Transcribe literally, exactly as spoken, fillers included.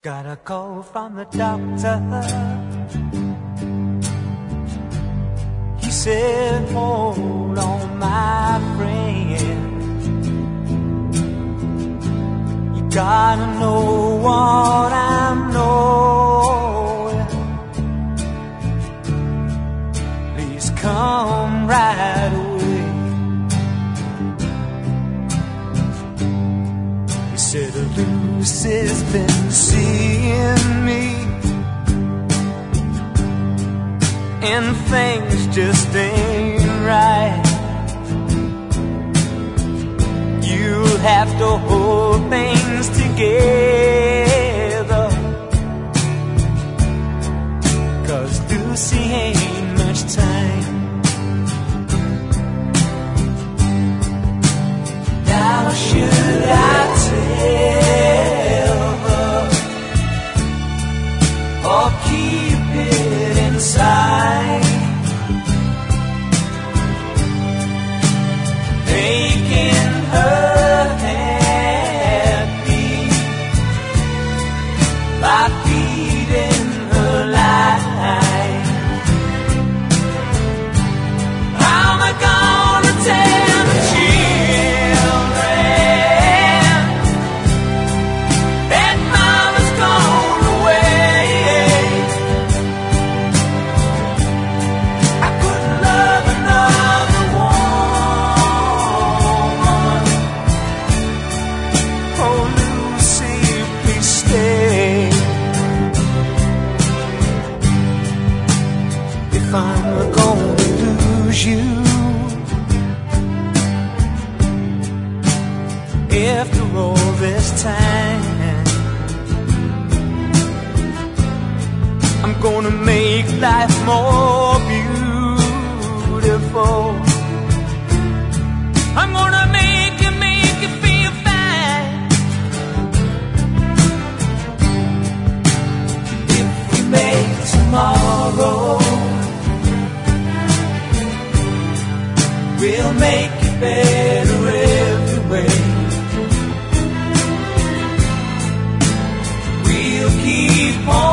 Got a call from the doctor. He said, hold on, my friend. You gotta know what I'm knowing. Please come right away. He said, Lucy's been seeing me, and things just ain't right. You'll have to hold things together, 'cause Lucy ain't much time. Now should I tell her or keep it inside? Making her happy by feeding her life. How am I gonna tell the children that mama's gone away? I couldn't love another woman. Oh, Lucy, please stay. If I'm gonna lose you, after all this time, I'm gonna make life more beautiful. I'm gonna make you, make you feel fine. If we make tomorrow, we'll make it better every way. We'll keep on